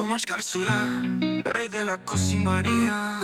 más cápsula, rey de la cocinería.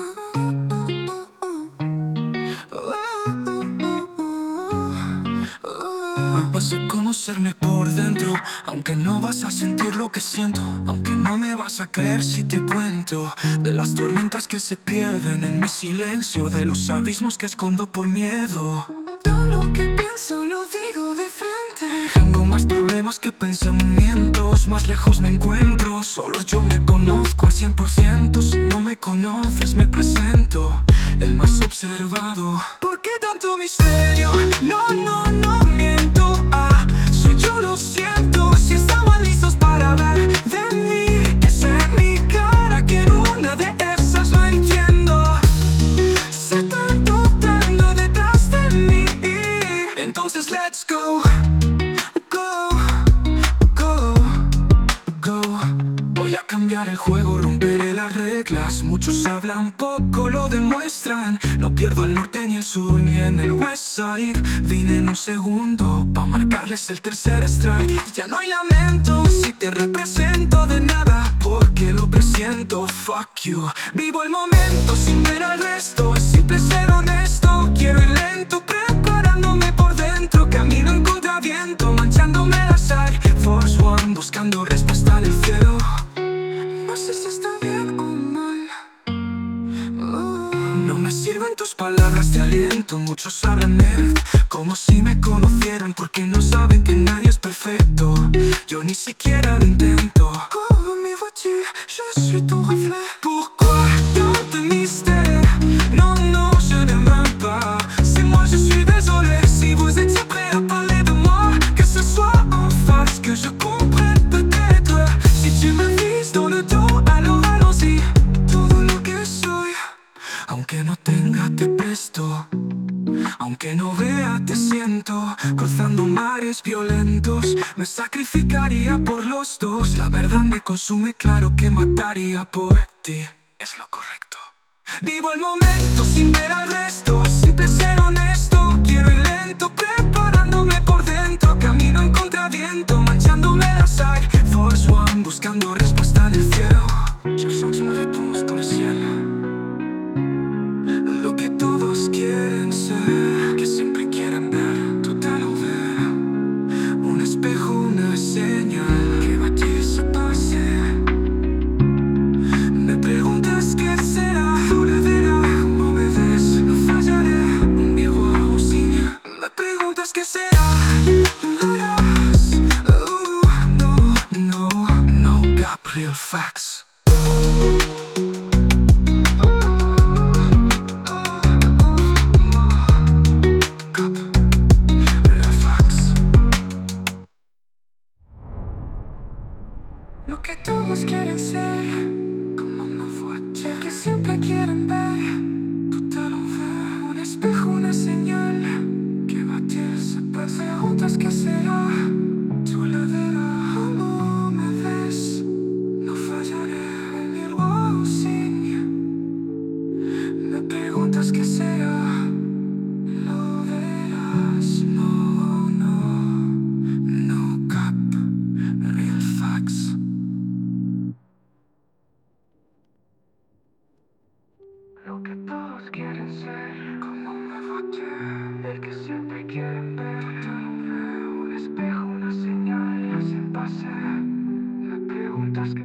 Vas a conocerme por dentro, aunque no vas a sentir lo que siento, aunque no me vas a creer si te cuento de las tormentas que se pierden en mi silencio, de los abismos que escondo por miedo. Todo lo que pienso lo digo de frente. Tengo más problemas que pensamientos, más lejos me encuentro. Solo yo me conozco al 100%. Si no me conoces me presento, el más observado. ¿Por qué tanto misterio? No, no, no miento. Soy yo, lo siento. Si estaban listos para ver de mí, que sé mi cara, que en una de esas lo entiendo. Se están dudando detrás de mí. Entonces let's go, go, go, go. Voy a cambiar el juego, romperé las reglas. Muchos hablan, poco lo demuestran. No pierdo el norte ni el sur ni en el west side. Vine en un segundo pa' marcarles el tercer strike. Ya no hay lamento si te represento de nada, porque lo presiento. Fuck you. Vivo el momento sin ver al resto. Es simple ser honesto. Quiero ir lento, preparándome por dentro. Camino en contraviento, manchándome la Air Force One, buscando respuesta del cielo. No sé si está bien o mal. No me sirven tus palabras de aliento. Muchos hablan como si me conocieran, porque no saben que nadie es perfecto. Yo ni siquiera lo intento. Comme mi voiture, je suis ton reflet. Pourquoi tant de mystère? Non, non, je n'aimerais pas. C'est moi, je suis désolé. Si vous étiez prêts à parler de moi, que ce soit en face, que je comprenne peut-être. Si tu me vises dans le dos, alors allons-y. Todo lo que soy, aunque no tenga te presto, aunque no vea te siento. Cruzando mares violentos, me sacrificaría por los dos. La verdad me consume, claro que mataría por ti. Es lo correcto. Vivo el momento sin ver al resto. Simple ser honesto. Quiero ir lento, preparándome por dentro. Camino en contraviento, manchándome las Air Force One, buscando respuesta del cielo. Je sens une réponse dans le ciel. Lo que todos quieren ser, que siempre quieren ver, tout à l'envers. Un espejo, una señal que va a desaparecer. Me preguntas qué será, volverá. Como me ves, no fallaré. Un miroir o sí. Me preguntas qué será, lo harás. No, no, no, Gabriel Fax. Lo que todos quieren ser, como una voiture que siempre quieren ver.